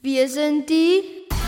Wir sind die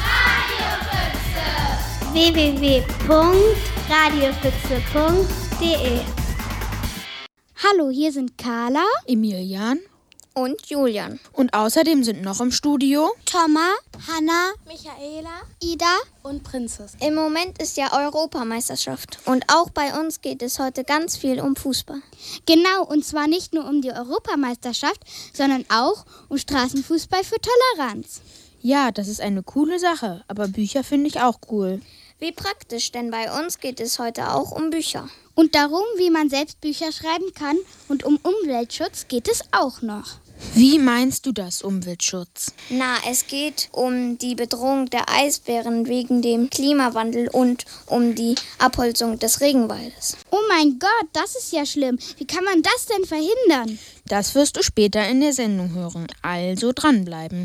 www.radiofüchse.de. Hallo, hier sind Carla, Emilian und Julian. Und außerdem sind noch im Studio Thomas, Hanna, Michaela, Ida und Prinzess. Im Moment ist ja Europameisterschaft und auch bei uns geht es heute ganz viel um Fußball. Genau, und zwar nicht nur um die Europameisterschaft, sondern auch um Straßenfußball für Toleranz. Ja, das ist eine coole Sache, aber Bücher finde ich auch cool. Wie praktisch, denn bei uns geht es heute auch um Bücher. Und darum, wie man selbst Bücher schreiben kann, und um Umweltschutz geht es auch noch. Wie meinst du das, Umweltschutz? Na, es geht um die Bedrohung der Eisbären wegen dem Klimawandel und um die Abholzung des Regenwaldes. Oh mein Gott, das ist ja schlimm. Wie kann man das denn verhindern? Das wirst du später in der Sendung hören, also dranbleiben.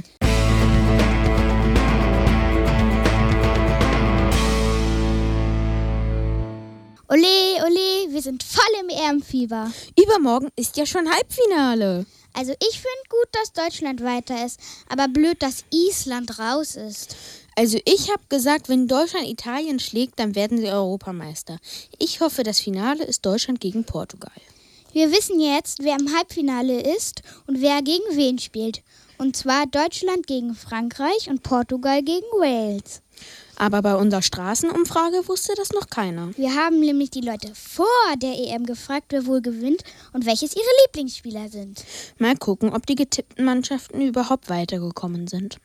Ole, ole, wir sind voll im EM-Fieber. Übermorgen ist ja schon Halbfinale. Also ich finde gut, dass Deutschland weiter ist, aber blöd, dass Island raus ist. Also ich habe gesagt, wenn Deutschland Italien schlägt, dann werden sie Europameister. Ich hoffe, das Finale ist Deutschland gegen Portugal. Wir wissen jetzt, wer im Halbfinale ist und wer gegen wen spielt. Und zwar Deutschland gegen Frankreich und Portugal gegen Wales. Aber bei unserer Straßenumfrage wusste das noch keiner. Wir haben nämlich die Leute vor der EM gefragt, wer wohl gewinnt und welches ihre Lieblingsspieler sind. Mal gucken, ob die getippten Mannschaften überhaupt weitergekommen sind.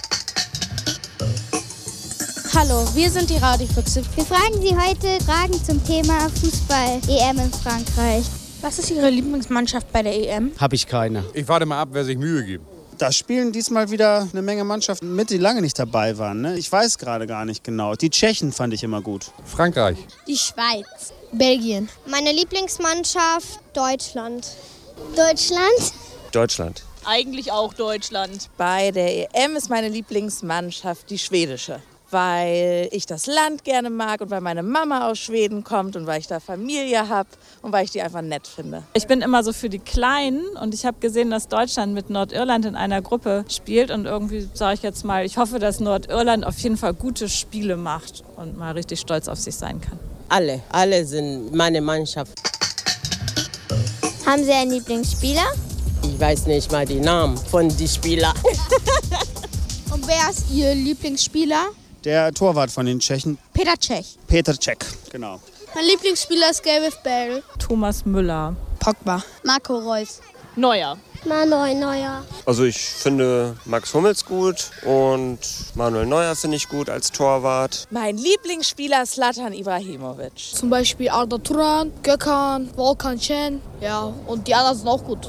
Hallo, wir sind die Radiofüchse. Wir fragen Sie heute Fragen zum Thema Fußball-EM in Frankreich. Was ist Ihre Lieblingsmannschaft bei der EM? Habe ich keine. Ich warte mal ab, wer sich Mühe gibt. Da spielen diesmal wieder eine Menge Mannschaften mit, die lange nicht dabei waren. Ne? Ich weiß gerade gar nicht genau. Die Tschechen fand ich immer gut. Frankreich. Die Schweiz. Belgien. Meine Lieblingsmannschaft Deutschland. Deutschland. Eigentlich auch Deutschland. Bei der EM ist meine Lieblingsmannschaft die schwedische, weil ich das Land gerne mag und weil meine Mama aus Schweden kommt und weil ich da Familie habe und weil ich die einfach nett finde. Ich bin immer so für die Kleinen und ich habe gesehen, dass Deutschland mit Nordirland in einer Gruppe spielt und irgendwie sage ich jetzt mal, ich hoffe, dass Nordirland auf jeden Fall gute Spiele macht und mal richtig stolz auf sich sein kann. Alle sind meine Mannschaft. Haben Sie einen Lieblingsspieler? Ich weiß nicht mal die Namen von den Spielern. Und wer ist Ihr Lieblingsspieler? Der Torwart von den Tschechen. Petr Cech. Petr Cech, genau. Mein Lieblingsspieler ist Gareth Bale. Thomas Müller. Pogba. Marco Reus. Neuer. Manuel Neuer. Also ich finde Max Hummels gut und Manuel Neuer finde ich gut als Torwart. Mein Lieblingsspieler ist Zlatan Ibrahimovic. Zum Beispiel Arda Turan, Gökhan, Volkan Şen. Ja, und die anderen sind auch gut.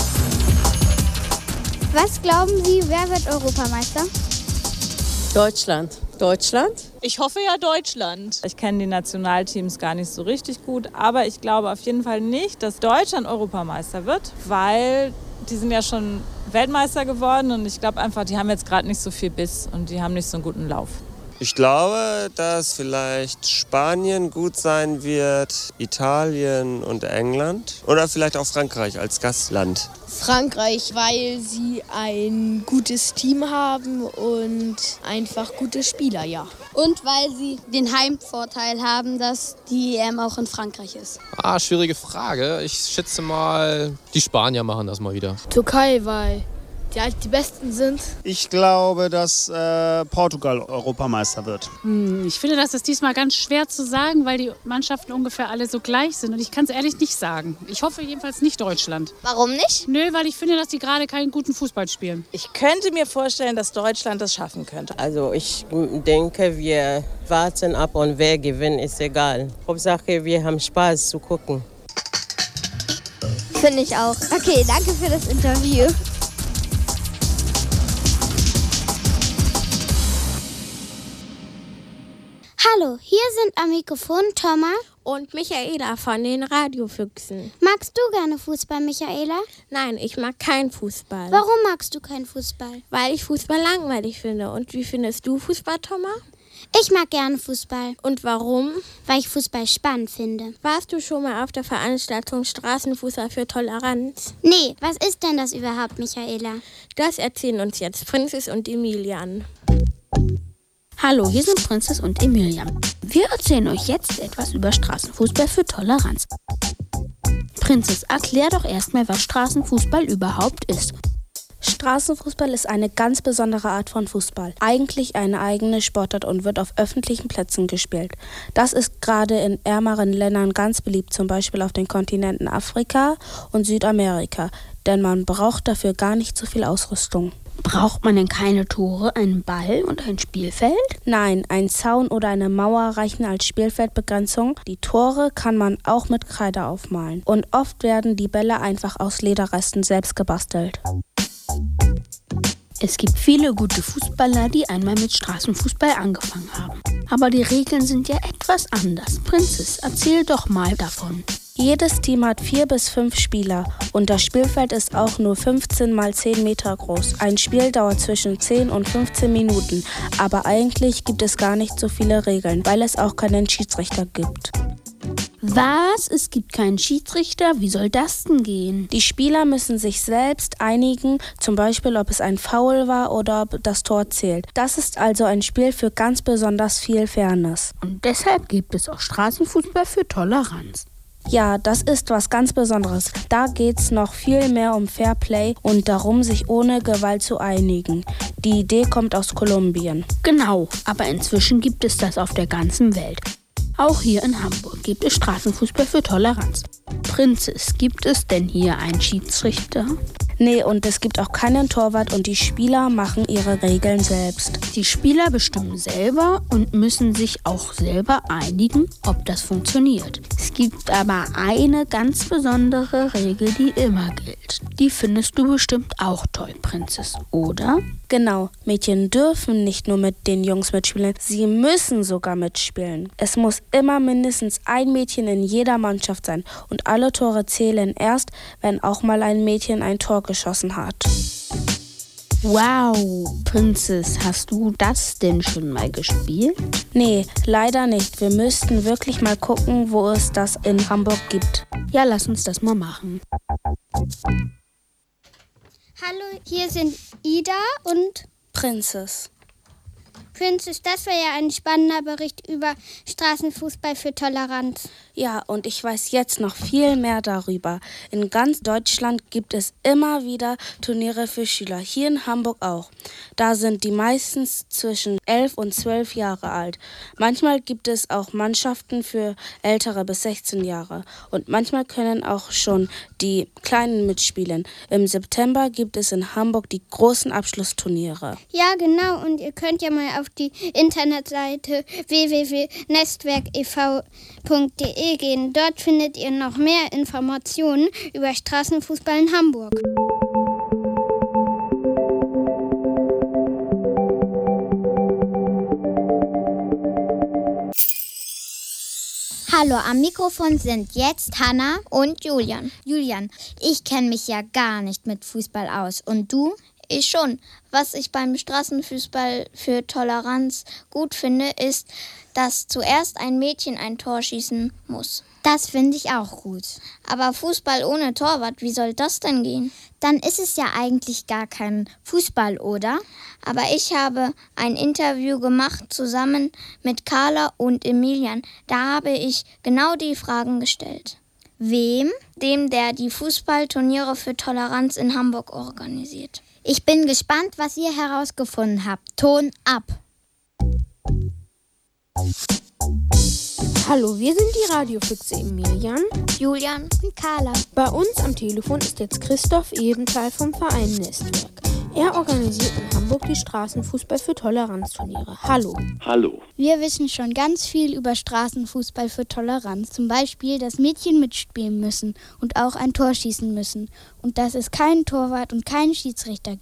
Was glauben Sie, wer wird Europameister? Deutschland. Ich hoffe ja Deutschland. Ich kenne die Nationalteams gar nicht so richtig gut, aber ich glaube auf jeden Fall nicht, dass Deutschland Europameister wird, weil die sind ja schon Weltmeister geworden und ich glaube einfach, die haben jetzt gerade nicht so viel Biss und die haben nicht so einen guten Lauf. Ich glaube, dass vielleicht Spanien gut sein wird, Italien und England oder vielleicht auch Frankreich als Gastland. Frankreich, weil sie ein gutes Team haben und einfach gute Spieler, ja. Und weil sie den Heimvorteil haben, dass die EM auch in Frankreich ist. Schwierige Frage. Ich schätze mal, die Spanier machen das mal wieder. Türkei, weil die halt die Besten sind. Ich glaube, dass Portugal Europameister wird. Ich finde, das ist diesmal ganz schwer zu sagen, weil die Mannschaften ungefähr alle so gleich sind. Und ich kann es ehrlich nicht sagen. Ich hoffe jedenfalls nicht Deutschland. Warum nicht? Nö, weil ich finde, dass die gerade keinen guten Fußball spielen. Ich könnte mir vorstellen, dass Deutschland das schaffen könnte. Also ich denke, wir warten ab und wer gewinnt, ist egal. Hauptsache, wir haben Spaß zu gucken. Finde ich auch. Okay, danke für das Interview. Hallo, hier sind am Mikrofon Thomas Und Michaela von den Radiofüchsen. Magst du gerne Fußball, Michaela? Nein, ich mag keinen Fußball. Warum magst du keinen Fußball? Weil ich Fußball langweilig finde. Und wie findest du Fußball, Thomas? Ich mag gerne Fußball. Und warum? Weil ich Fußball spannend finde. Warst du schon mal auf der Veranstaltung Straßenfußball für Toleranz? Nee, was ist denn das überhaupt, Michaela? Das erzählen uns jetzt Prinzess und Emilian. Hallo, hier sind Prinzess und Emilian. Wir erzählen euch jetzt etwas über Straßenfußball für Toleranz. Prinzess, erklär doch erstmal, was Straßenfußball überhaupt ist. Straßenfußball ist eine ganz besondere Art von Fußball. Eigentlich eine eigene Sportart und wird auf öffentlichen Plätzen gespielt. Das ist gerade in ärmeren Ländern ganz beliebt, zum Beispiel auf den Kontinenten Afrika und Südamerika, denn man braucht dafür gar nicht so viel Ausrüstung. Braucht man denn keine Tore, einen Ball und ein Spielfeld? Nein, ein Zaun oder eine Mauer reichen als Spielfeldbegrenzung. Die Tore kann man auch mit Kreide aufmalen. Und oft werden die Bälle einfach aus Lederresten selbst gebastelt. Es gibt viele gute Fußballer, die einmal mit Straßenfußball angefangen haben. Aber die Regeln sind ja etwas anders. Prinzess, erzähl doch mal davon. Jedes Team hat 4 bis 5 Spieler und das Spielfeld ist auch nur 15 mal 10 Meter groß. Ein Spiel dauert zwischen 10 und 15 Minuten, aber eigentlich gibt es gar nicht so viele Regeln, weil es auch keinen Schiedsrichter gibt. Was? Es gibt keinen Schiedsrichter? Wie soll das denn gehen? Die Spieler müssen sich selbst einigen, zum Beispiel, ob es ein Foul war oder ob das Tor zählt. Das ist also ein Spiel für ganz besonders viel Fairness. Und deshalb gibt es auch Straßenfußball für Toleranz. Ja, das ist was ganz Besonderes. Da geht's noch viel mehr um Fairplay und darum, sich ohne Gewalt zu einigen. Die Idee kommt aus Kolumbien. Genau, aber inzwischen gibt es das auf der ganzen Welt. Auch hier in Hamburg gibt es Straßenfußball für Toleranz. Prinzess, gibt es denn hier einen Schiedsrichter? Nee, und es gibt auch keinen Torwart und die Spieler machen ihre Regeln selbst. Die Spieler bestimmen selber und müssen sich auch selber einigen, ob das funktioniert. Es gibt aber eine ganz besondere Regel, die immer gilt. Die findest du bestimmt auch toll, Prinzess, oder? Genau, Mädchen dürfen nicht nur mit den Jungs mitspielen, sie müssen sogar mitspielen. Es muss immer mindestens ein Mädchen in jeder Mannschaft sein und alle Tore zählen erst, wenn auch mal ein Mädchen ein Tor geschossen hat. Wow, Prinzess, hast du das denn schon mal gespielt? Nee, leider nicht. Wir müssten wirklich mal gucken, wo es das in Hamburg gibt. Ja, lass uns das mal machen. Hallo, hier sind Ida und Prinzess. Prinzess, das war ja ein spannender Bericht über Straßenfußball für Toleranz. Ja, und ich weiß jetzt noch viel mehr darüber. In ganz Deutschland gibt es immer wieder Turniere für Schüler, hier in Hamburg auch. Da sind die meistens zwischen 11 und 12 Jahre alt. Manchmal gibt es auch Mannschaften für Ältere bis 16 Jahre. Und manchmal können auch schon die Kleinen mitspielen. Im September gibt es in Hamburg die großen Abschlussturniere. Ja, genau. Und ihr könnt ja mal auf die Internetseite www.netzwerkev.de gehen. Dort findet ihr noch mehr Informationen über Straßenfußball in Hamburg. Hallo, am Mikrofon sind jetzt Hanna und Julian. Julian, ich kenne mich ja gar nicht mit Fußball aus. Und du? Ich schon. Was ich beim Straßenfußball für Toleranz gut finde, ist, dass zuerst ein Mädchen ein Tor schießen muss. Das finde ich auch gut. Aber Fußball ohne Torwart, wie soll das denn gehen? Dann ist es ja eigentlich gar kein Fußball, oder? Aber ich habe ein Interview gemacht zusammen mit Carla und Emilian. Da habe ich genau die Fragen gestellt. Wem? Dem, der die Fußballturniere für Toleranz in Hamburg organisiert. Ich bin gespannt, was ihr herausgefunden habt. Ton ab. Hallo, wir sind die Radiofüchse Emilian, Julian und Carla. Bei uns am Telefon ist jetzt Christoph Ebenthal vom Verein Nestwerk. Er organisiert in Hamburg die Straßenfußball für Toleranzturniere. Hallo. Hallo. Wir wissen schon ganz viel über Straßenfußball für Toleranz. Zum Beispiel, dass Mädchen mitspielen müssen und auch ein Tor schießen müssen. Und dass es keinen Torwart und keinen Schiedsrichter gibt.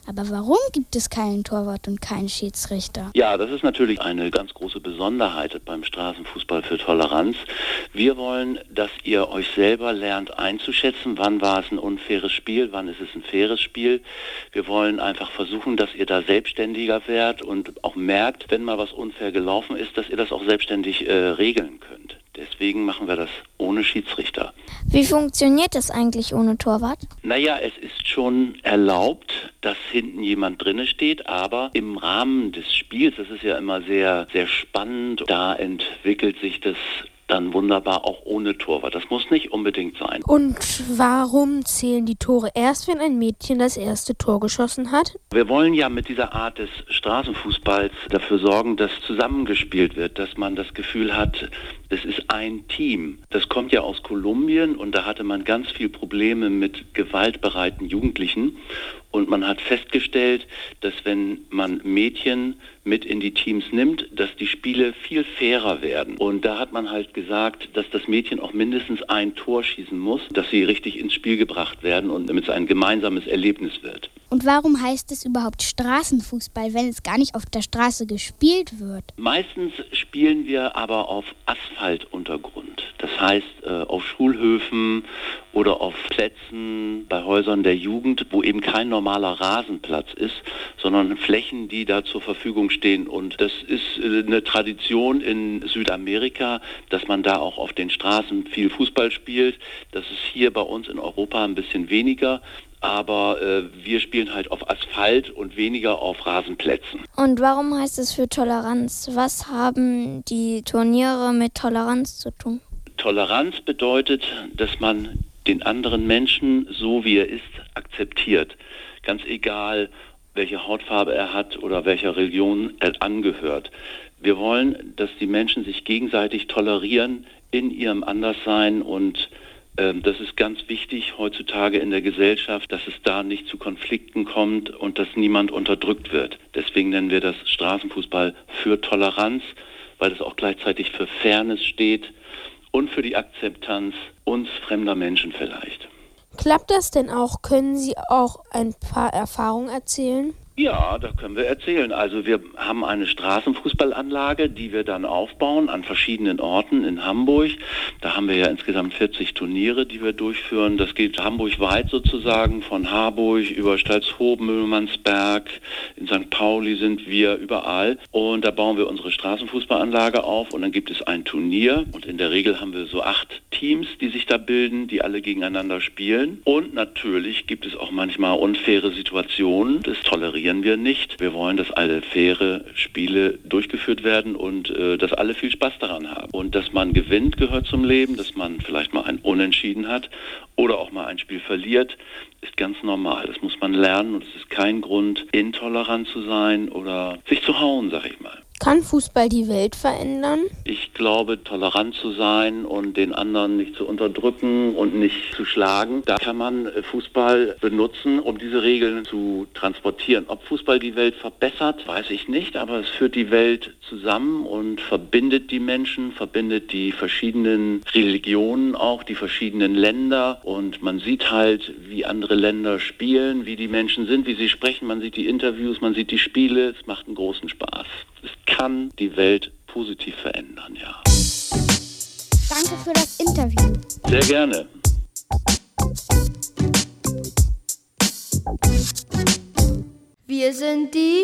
Aber warum gibt es keinen Torwart und keinen Schiedsrichter? Ja, das ist natürlich eine ganz große Besonderheit beim Straßenfußball für Toleranz. Wir wollen, dass ihr euch selber lernt einzuschätzen, wann war es ein unfaires Spiel, wann ist es ein faires Spiel. Wir wollen einfach versuchen, dass ihr da selbstständiger werdet und auch merkt, wenn mal was unfair gelaufen ist, dass ihr das auch selbstständig regeln könnt. Deswegen machen wir das ohne Schiedsrichter. Wie funktioniert das eigentlich ohne Torwart? Naja, es ist schon erlaubt, dass hinten jemand drinne steht, aber im Rahmen des Spiels, das ist ja immer sehr, sehr spannend, da entwickelt sich das dann wunderbar auch ohne Torwart. Das muss nicht unbedingt sein. Und warum zählen die Tore erst, wenn ein Mädchen das erste Tor geschossen hat? Wir wollen ja mit dieser Art des Straßenfußballs dafür sorgen, dass zusammengespielt wird, dass man das Gefühl hat, es ist ein Team. Das kommt ja aus Kolumbien und da hatte man ganz viel Probleme mit gewaltbereiten Jugendlichen. Und man hat festgestellt, dass wenn man Mädchen mit in die Teams nimmt, dass die Spiele viel fairer werden. Und da hat man halt gesagt, dass das Mädchen auch mindestens ein Tor schießen muss, dass sie richtig ins Spiel gebracht werden und damit es ein gemeinsames Erlebnis wird. Und warum heißt es überhaupt Straßenfußball, wenn es gar nicht auf der Straße gespielt wird? Meistens spielen wir aber auf Asphaltuntergrund. Das heißt auf Schulhöfen oder auf Plätzen bei Häusern der Jugend, wo eben kein normaler Rasenplatz ist, sondern Flächen, die da zur Verfügung stehen. Und das ist eine Tradition in Südamerika, dass man da auch auf den Straßen viel Fußball spielt. Das ist hier bei uns in Europa ein bisschen weniger. Aber wir spielen halt auf Asphalt und weniger auf Rasenplätzen. Und warum heißt es für Toleranz? Was haben die Turniere mit Toleranz zu tun? Toleranz bedeutet, dass man den anderen Menschen, so wie er ist, akzeptiert. Ganz egal, welche Hautfarbe er hat oder welcher Religion er angehört. Wir wollen, dass die Menschen sich gegenseitig tolerieren in ihrem Anderssein und das ist ganz wichtig heutzutage in der Gesellschaft, dass es da nicht zu Konflikten kommt und dass niemand unterdrückt wird. Deswegen nennen wir das Straßenfußball für Toleranz, weil es auch gleichzeitig für Fairness steht und für die Akzeptanz uns fremder Menschen vielleicht. Klappt das denn auch? Können Sie auch ein paar Erfahrungen erzählen? Ja, da können wir erzählen. Also wir haben eine Straßenfußballanlage, die wir dann aufbauen an verschiedenen Orten in Hamburg. Da haben wir ja insgesamt 40 Turniere, die wir durchführen. Das geht hamburgweit sozusagen, von Harburg über Stalzhofen, Mühlmannsberg, in St. Pauli sind wir überall. Und da bauen wir unsere Straßenfußballanlage auf und dann gibt es ein Turnier. Und in der Regel haben wir so 8 Teams, die sich da bilden, die alle gegeneinander spielen. Und natürlich gibt es auch manchmal unfaire Situationen. Das tolerieren wir nicht. Wir wollen, dass alle faire Spiele durchgeführt werden und dass alle viel Spaß daran haben. Und dass man gewinnt, gehört zum Leben, dass man vielleicht mal ein Unentschieden hat oder auch mal ein Spiel verliert, ist ganz normal. Das muss man lernen und es ist kein Grund, intolerant zu sein oder sich zu hauen, sag ich mal. Kann Fußball die Welt verändern? Ich glaube, tolerant zu sein und den anderen nicht zu unterdrücken und nicht zu schlagen, da kann man Fußball benutzen, um diese Regeln zu transportieren. Ob Fußball die Welt verbessert, weiß ich nicht, aber es führt die Welt zusammen und verbindet die Menschen, verbindet die verschiedenen Religionen auch, die verschiedenen Länder und man sieht halt, wie andere Länder spielen, wie die Menschen sind, wie sie sprechen, man sieht die Interviews, man sieht die Spiele, es macht einen großen Spaß. Es kann die Welt positiv verändern, ja. Danke für das Interview. Sehr gerne. Wir sind die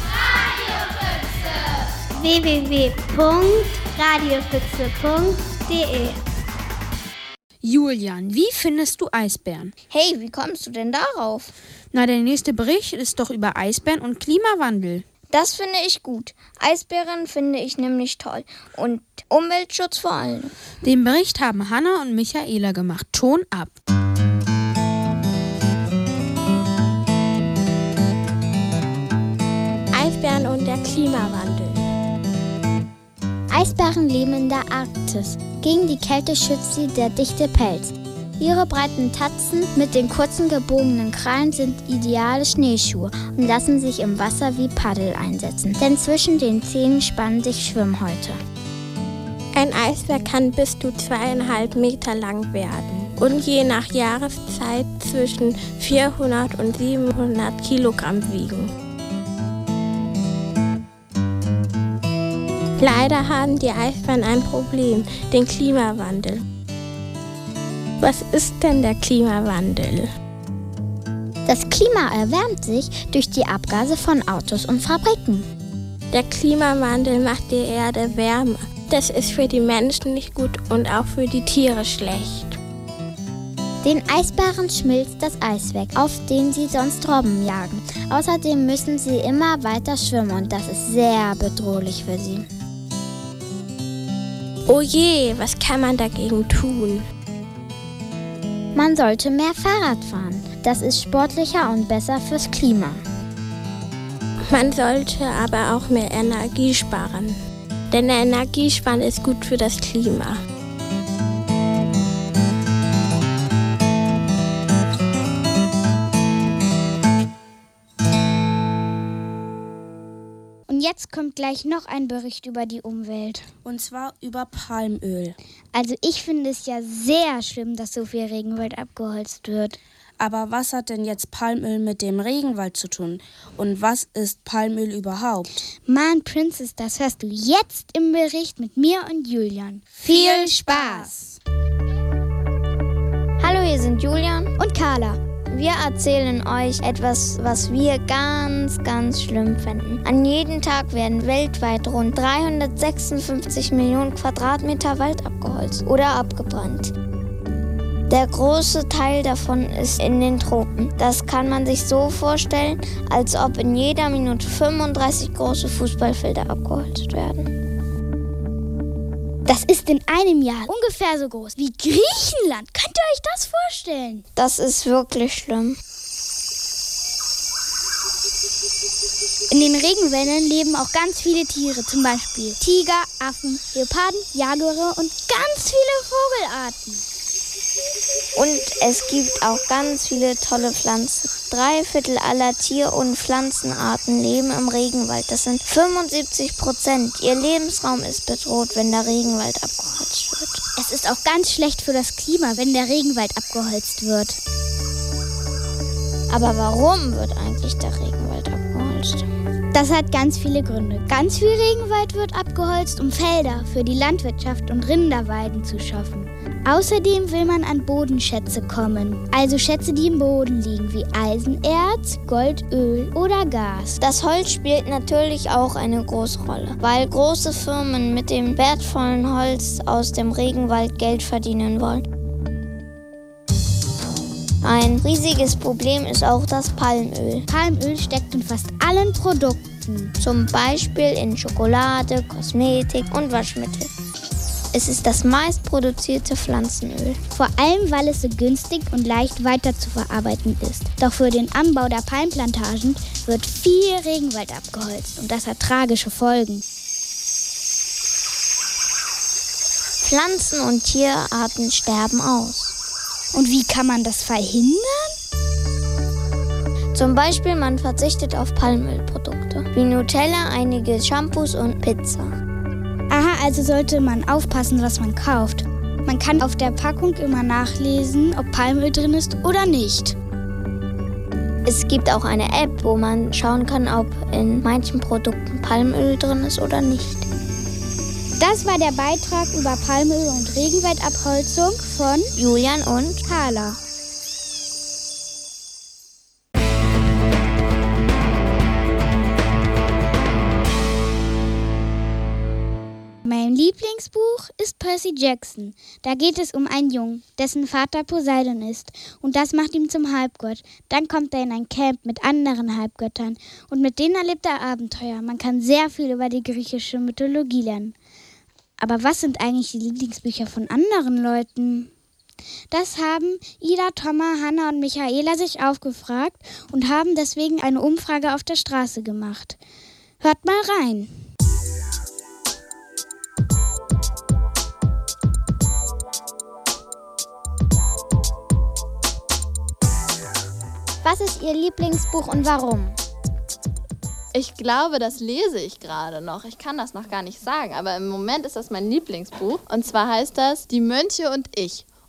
www.radiofüchse.de. Julian, wie findest du Eisbären? Hey, wie kommst du denn darauf? Na, der nächste Bericht ist doch über Eisbären und Klimawandel. Das finde ich gut. Eisbären finde ich nämlich toll. Und Umweltschutz vor allem. Den Bericht haben Hanna und Michaela gemacht. Ton ab. Eisbären und der Klimawandel. Eisbären leben in der Arktis. Gegen die Kälte schützt sie der dichte Pelz. Ihre breiten Tatzen mit den kurzen gebogenen Krallen sind ideale Schneeschuhe und lassen sich im Wasser wie Paddel einsetzen, denn zwischen den Zähnen spannen sich Schwimmhäute. Ein Eisbär kann bis zu 2,5 Meter lang werden und je nach Jahreszeit zwischen 400 und 700 Kilogramm wiegen. Leider haben die Eisbären ein Problem, den Klimawandel. Was ist denn der Klimawandel? Das Klima erwärmt sich durch die Abgase von Autos und Fabriken. Der Klimawandel macht die Erde wärmer. Das ist für die Menschen nicht gut und auch für die Tiere schlecht. Den Eisbären schmilzt das Eis weg, auf den sie sonst Robben jagen. Außerdem müssen sie immer weiter schwimmen und das ist sehr bedrohlich für sie. Oh je, was kann man dagegen tun? Man sollte mehr Fahrrad fahren. Das ist sportlicher und besser fürs Klima. Man sollte aber auch mehr Energie sparen. Denn Energiesparen ist gut für das Klima. Und jetzt kommt gleich noch ein Bericht über die Umwelt. Und zwar über Palmöl. Also ich finde es ja sehr schlimm, dass so viel Regenwald abgeholzt wird. Aber was hat denn jetzt Palmöl mit dem Regenwald zu tun? Und was ist Palmöl überhaupt? Mann, Princess, das hörst du jetzt im Bericht mit mir und Julian. Viel Spaß! Hallo, hier sind Julian und Carla. Wir erzählen euch etwas, was wir ganz, ganz schlimm finden. An jedem Tag werden weltweit rund 356 Millionen Quadratmeter Wald abgeholzt oder abgebrannt. Der große Teil davon ist in den Tropen. Das kann man sich so vorstellen, als ob in jeder Minute 35 große Fußballfelder abgeholzt werden. Das ist in einem Jahr ungefähr so groß wie Griechenland. Könnt ihr euch das vorstellen? Das ist wirklich schlimm. In den Regenwäldern leben auch ganz viele Tiere, zum Beispiel Tiger, Affen, Leoparden, Jaguare und ganz viele Vogelarten. Und es gibt auch ganz viele tolle Pflanzen. 3/4 aller Tier- und Pflanzenarten leben im Regenwald. Das sind 75%. Ihr Lebensraum ist bedroht, wenn der Regenwald abgeholzt wird. Es ist auch ganz schlecht für das Klima, wenn der Regenwald abgeholzt wird. Aber warum wird eigentlich der Regenwald abgeholzt? Das hat ganz viele Gründe. Ganz viel Regenwald wird abgeholzt, um Felder für die Landwirtschaft und Rinderweiden zu schaffen. Außerdem will man an Bodenschätze kommen, also Schätze, die im Boden liegen, wie Eisenerz, Gold, Öl oder Gas. Das Holz spielt natürlich auch eine große Rolle, weil große Firmen mit dem wertvollen Holz aus dem Regenwald Geld verdienen wollen. Ein riesiges Problem ist auch das Palmöl. Palmöl steckt in fast allen Produkten, zum Beispiel in Schokolade, Kosmetik und Waschmittel. Es ist das meistproduzierte Pflanzenöl. Vor allem, weil es so günstig und leicht weiter zu verarbeiten ist. Doch für den Anbau der Palmplantagen wird viel Regenwald abgeholzt und das hat tragische Folgen. Pflanzen- und Tierarten sterben aus. Und wie kann man das verhindern? Zum Beispiel, man verzichtet auf Palmölprodukte, wie Nutella, einige Shampoos und Pizza. Aha, also sollte man aufpassen, was man kauft. Man kann auf der Packung immer nachlesen, ob Palmöl drin ist oder nicht. Es gibt auch eine App, wo man schauen kann, ob in manchen Produkten Palmöl drin ist oder nicht. Das war der Beitrag über Palmöl und Regenwaldabholzung von Julian und Carla. Mein Lieblingsbuch ist Percy Jackson. Da geht es um einen Jungen, dessen Vater Poseidon ist. Und das macht ihn zum Halbgott. Dann kommt er in ein Camp mit anderen Halbgöttern. Und mit denen erlebt er Abenteuer. Man kann sehr viel über die griechische Mythologie lernen. Aber was sind eigentlich die Lieblingsbücher von anderen Leuten? Das haben Ida, Thomas, Hanna und Michaela sich aufgefragt und haben deswegen eine Umfrage auf der Straße gemacht. Hört mal rein. Was ist Ihr Lieblingsbuch und warum? Ich glaube, das lese ich gerade noch. Ich kann das noch gar nicht sagen, aber im Moment ist das mein Lieblingsbuch. Und zwar heißt das Die Mönche und ich.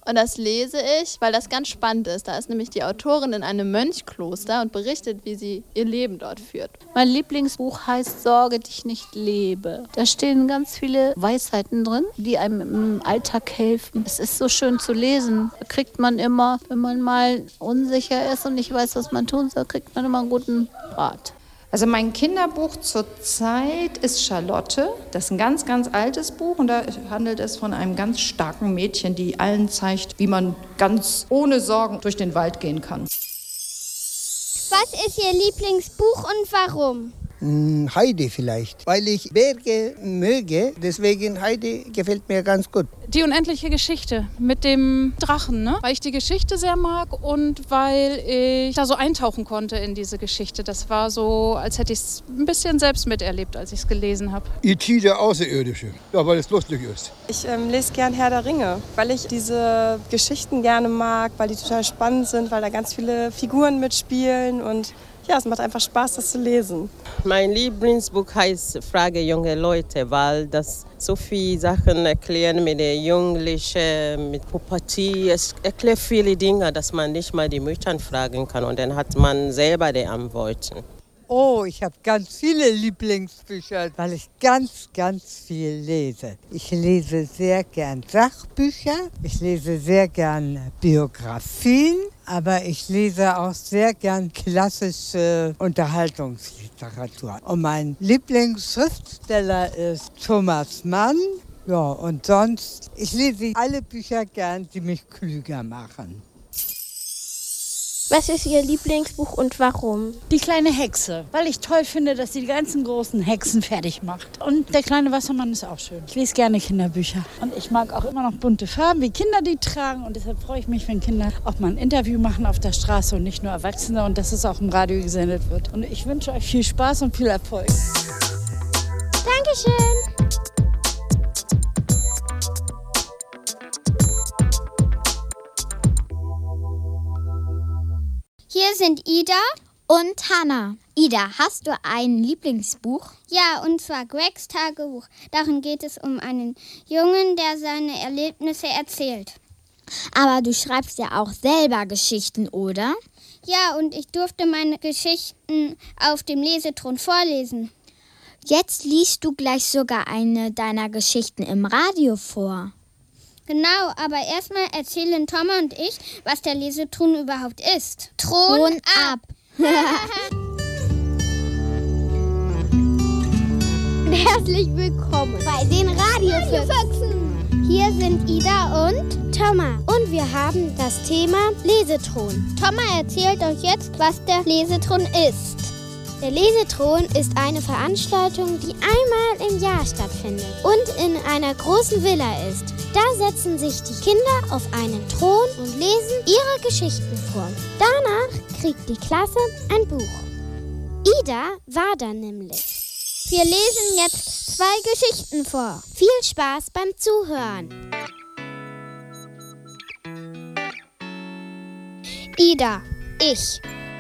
Und das lese ich, weil das ganz spannend ist. Da ist nämlich die Autorin in einem Mönchkloster und berichtet, wie sie ihr Leben dort führt. Mein Lieblingsbuch heißt Sorge dich nicht lebe. Da stehen ganz viele Weisheiten drin, die einem im Alltag helfen. Es ist so schön zu lesen. Da kriegt man immer, wenn man mal unsicher ist und nicht weiß, was man tun soll, kriegt man immer einen guten Rat. Also mein Kinderbuch zurzeit ist Charlotte. Das ist ein ganz, ganz altes Buch und da handelt es von einem ganz starken Mädchen, die allen zeigt, wie man ganz ohne Sorgen durch den Wald gehen kann. Was ist Ihr Lieblingsbuch und warum? Heidi vielleicht, weil ich Berge möge, deswegen Heidi gefällt mir ganz gut. Die unendliche Geschichte mit dem Drachen, ne? Weil ich die Geschichte sehr mag und weil ich da so eintauchen konnte in diese Geschichte. Das war so, als hätte ich es ein bisschen selbst miterlebt, als ich es gelesen habe. E.T. der Außerirdische, ja, weil es lustig ist. Ich lese gern Herr der Ringe, weil ich diese Geschichten gerne mag, weil die total spannend sind, weil da ganz viele Figuren mitspielen und ja, es macht einfach Spaß, das zu lesen. Mein Lieblingsbuch heißt Frage junge Leute, weil das so viele Sachen erklären mit der Jugendlichen, mit Pubertät. Es erklärt viele Dinge, dass man nicht mal die Mütter fragen kann und dann hat man selber die Antworten. Oh, ich habe ganz viele Lieblingsbücher, weil ich ganz, ganz viel lese. Ich lese sehr gern Sachbücher, ich lese sehr gern Biografien, aber ich lese auch sehr gern klassische Unterhaltungsliteratur. Und mein Lieblingsschriftsteller ist Thomas Mann. Ja, und sonst, ich lese alle Bücher gern, die mich klüger machen. Was ist Ihr Lieblingsbuch und warum? Die kleine Hexe, weil ich toll finde, dass sie die ganzen großen Hexen fertig macht. Und der kleine Wassermann ist auch schön. Ich lese gerne Kinderbücher. Und ich mag auch immer noch bunte Farben, wie Kinder die tragen. Und deshalb freue ich mich, wenn Kinder auch mal ein Interview machen auf der Straße und nicht nur Erwachsene. Und dass es auch im Radio gesendet wird. Und ich wünsche euch viel Spaß und viel Erfolg. Dankeschön. Hier sind Ida und Hannah. Ida, hast du ein Lieblingsbuch? Ja, und zwar Gregs Tagebuch. Darin geht es um einen Jungen, der seine Erlebnisse erzählt. Aber du schreibst ja auch selber Geschichten, oder? Ja, und ich durfte meine Geschichten auf dem Lesethron vorlesen. Jetzt liest du gleich sogar eine deiner Geschichten im Radio vor. Genau, aber erstmal erzählen Thomas und ich, was der Lesethron überhaupt ist. Thron ab! Herzlich willkommen bei den Radiofüchsen. Hier sind Ida und Thomas und wir haben das Thema Lesethron. Thomas erzählt euch jetzt, was der Lesethron ist. Der Lesethron ist eine Veranstaltung, die einmal im Jahr stattfindet und in einer großen Villa ist. Da setzen sich die Kinder auf einen Thron und lesen ihre Geschichten vor. Danach kriegt die Klasse ein Buch. Ida war da nämlich. Wir lesen jetzt 2 Geschichten vor. Viel Spaß beim Zuhören. Ida, ich.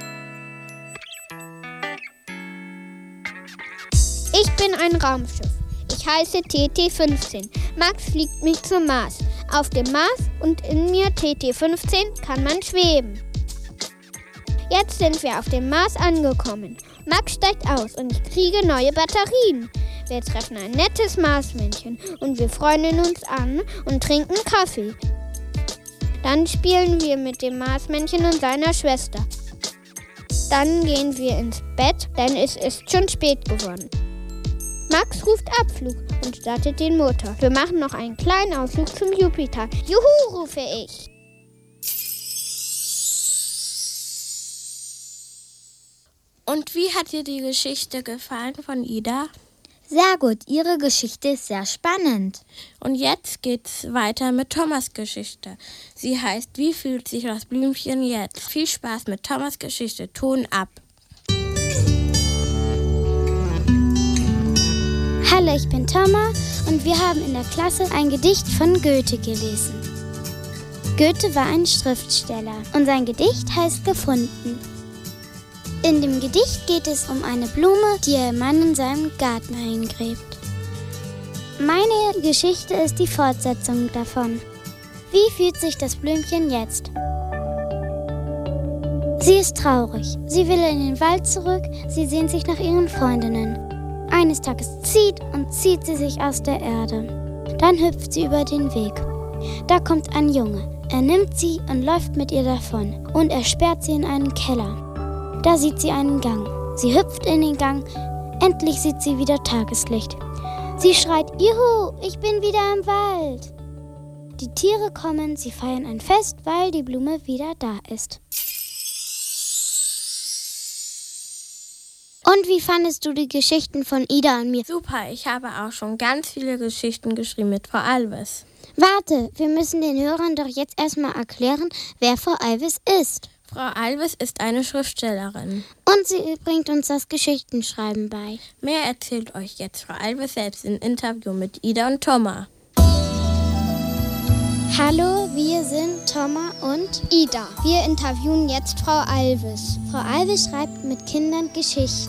Ich bin ein Raumschiff. Ich heiße TT-15. Max fliegt mich zum Mars. Auf dem Mars und in mir TT-15 kann man schweben. Jetzt sind wir auf dem Mars angekommen. Max steigt aus und ich kriege neue Batterien. Wir treffen ein nettes Marsmännchen und wir freunden uns an und trinken Kaffee. Dann spielen wir mit dem Marsmännchen und seiner Schwester. Dann gehen wir ins Bett, denn es ist schon spät geworden. Max ruft Abflug und startet den Motor. Wir machen noch einen kleinen Ausflug zum Jupiter. Juhu, rufe ich. Und wie hat dir die Geschichte gefallen von Ida? Sehr gut, ihre Geschichte ist sehr spannend. Und jetzt geht's weiter mit Thomas' Geschichte. Sie heißt, wie fühlt sich das Blümchen jetzt? Viel Spaß mit Thomas' Geschichte. Ton ab. Hallo, ich bin Thomas und wir haben in der Klasse ein Gedicht von Goethe gelesen. Goethe war ein Schriftsteller und sein Gedicht heißt Gefunden. In dem Gedicht geht es um eine Blume, die ihr Mann in seinem Garten eingräbt. Meine Geschichte ist die Fortsetzung davon. Wie fühlt sich das Blümchen jetzt? Sie ist traurig. Sie will in den Wald zurück. Sie sehnt sich nach ihren Freundinnen. Eines Tages zieht sie sich aus der Erde. Dann hüpft sie über den Weg. Da kommt ein Junge. Er nimmt sie und läuft mit ihr davon. Und er sperrt sie in einen Keller. Da sieht sie einen Gang. Sie hüpft in den Gang. Endlich sieht sie wieder Tageslicht. Sie schreit, Juhu, ich bin wieder im Wald. Die Tiere kommen, sie feiern ein Fest, weil die Blume wieder da ist. Und wie fandest du die Geschichten von Ida und mir? Super, ich habe auch schon ganz viele Geschichten geschrieben mit Frau Alves. Warte, wir müssen den Hörern doch jetzt erstmal erklären, wer Frau Alves ist. Frau Alves ist eine Schriftstellerin. Und sie bringt uns das Geschichtenschreiben bei. Mehr erzählt euch jetzt Frau Alves selbst im Interview mit Ida und Thomas. Hallo, wir sind Thomas und Ida. Wir interviewen jetzt Frau Alves. Frau Alves schreibt mit Kindern Geschichten.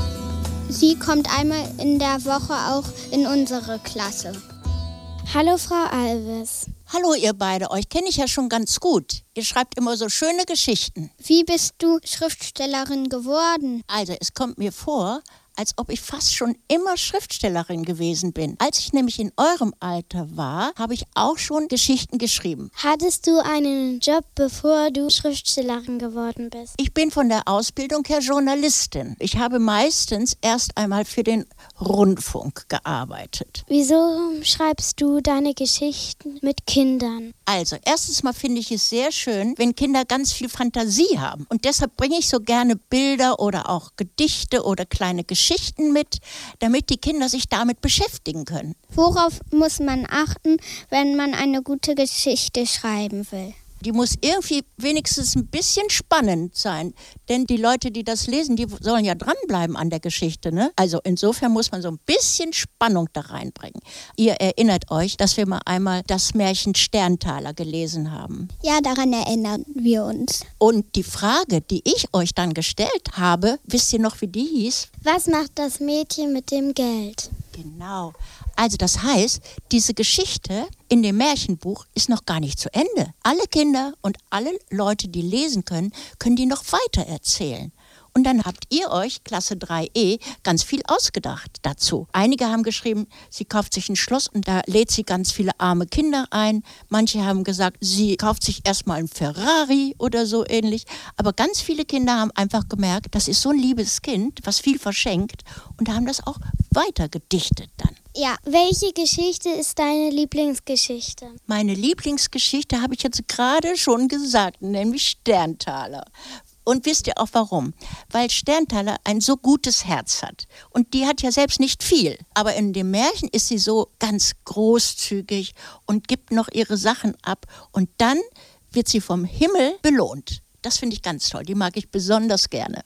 Sie kommt einmal in der Woche auch in unsere Klasse. Hallo, Frau Alves. Hallo ihr beide, euch kenne ich ja schon ganz gut. Ihr schreibt immer so schöne Geschichten. Wie bist du Schriftstellerin geworden? Also es kommt mir vor, als ob ich fast schon immer Schriftstellerin gewesen bin. Als ich nämlich in eurem Alter war, habe ich auch schon Geschichten geschrieben. Hattest du einen Job, bevor du Schriftstellerin geworden bist? Ich bin von der Ausbildung her Journalistin. Ich habe meistens erst einmal für den Rundfunk gearbeitet. Wieso schreibst du deine Geschichten mit Kindern? Also, erstens mal finde ich es sehr schön, wenn Kinder ganz viel Fantasie haben. Und deshalb bringe ich so gerne Bilder oder auch Gedichte oder kleine Geschichten mit, damit die Kinder sich damit beschäftigen können. Worauf muss man achten, wenn man eine gute Geschichte schreiben will? Die muss irgendwie wenigstens ein bisschen spannend sein. Denn die Leute, die das lesen, die sollen ja dranbleiben an der Geschichte, ne? Also insofern muss man so ein bisschen Spannung da reinbringen. Ihr erinnert euch, dass wir mal einmal das Märchen Sterntaler gelesen haben. Ja, daran erinnern wir uns. Und die Frage, die ich euch dann gestellt habe, wisst ihr noch, wie die hieß? Was macht das Mädchen mit dem Geld? Genau. Also das heißt, diese Geschichte in dem Märchenbuch ist noch gar nicht zu Ende. Alle Kinder und alle Leute, die lesen können, können die noch weiter erzählen. Und dann habt ihr euch, Klasse 3e, ganz viel ausgedacht dazu. Einige haben geschrieben, sie kauft sich ein Schloss und da lädt sie ganz viele arme Kinder ein. Manche haben gesagt, sie kauft sich erstmal ein Ferrari oder so ähnlich. Aber ganz viele Kinder haben einfach gemerkt, das ist so ein liebes Kind, was viel verschenkt. Und haben das auch weiter gedichtet dann. Ja, welche Geschichte ist deine Lieblingsgeschichte? Meine Lieblingsgeschichte habe ich jetzt gerade schon gesagt, nämlich Sterntaler. Und wisst ihr auch warum? Weil Sterntaler ein so gutes Herz hat. Und die hat ja selbst nicht viel. Aber in dem Märchen ist sie so ganz großzügig und gibt noch ihre Sachen ab. Und dann wird sie vom Himmel belohnt. Das finde ich ganz toll. Die mag ich besonders gerne.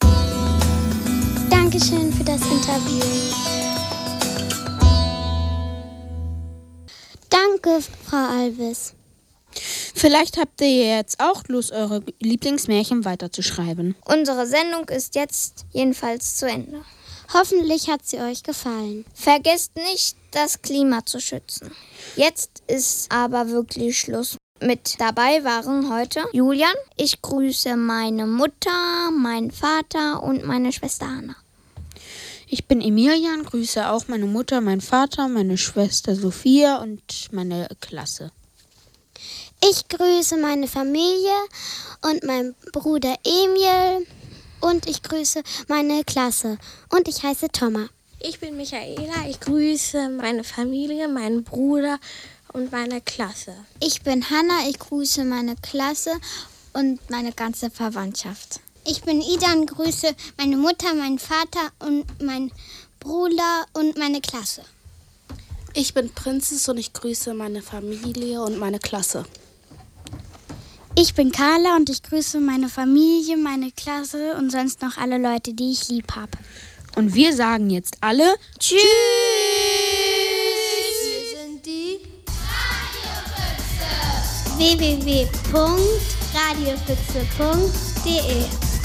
Dankeschön für das Interview. Danke, Frau Alves. Vielleicht habt ihr jetzt auch Lust, eure Lieblingsmärchen weiterzuschreiben. Unsere Sendung ist jetzt jedenfalls zu Ende. Hoffentlich hat sie euch gefallen. Vergesst nicht, das Klima zu schützen. Jetzt ist aber wirklich Schluss. Mit dabei waren heute Julian. Ich grüße meine Mutter, meinen Vater und meine Schwester Hanna. Ich bin Emilian, grüße auch meine Mutter, meinen Vater, meine Schwester Sophia und meine Klasse. Ich grüße meine Familie und meinen Bruder Emil und ich grüße meine Klasse und ich heiße Thomas. Ich bin Michaela, ich grüße meine Familie, meinen Bruder und meine Klasse. Ich bin Hanna, ich grüße meine Klasse und meine ganze Verwandtschaft. Ich bin Ida und grüße meine Mutter, meinen Vater und meinen Bruder und meine Klasse. Ich bin Prinzess und ich grüße meine Familie und meine Klasse. Ich bin Carla und ich grüße meine Familie, meine Klasse und sonst noch alle Leute, die ich lieb habe. Und wir sagen jetzt alle Tschüss! Wir sind die www.radiofüchse.de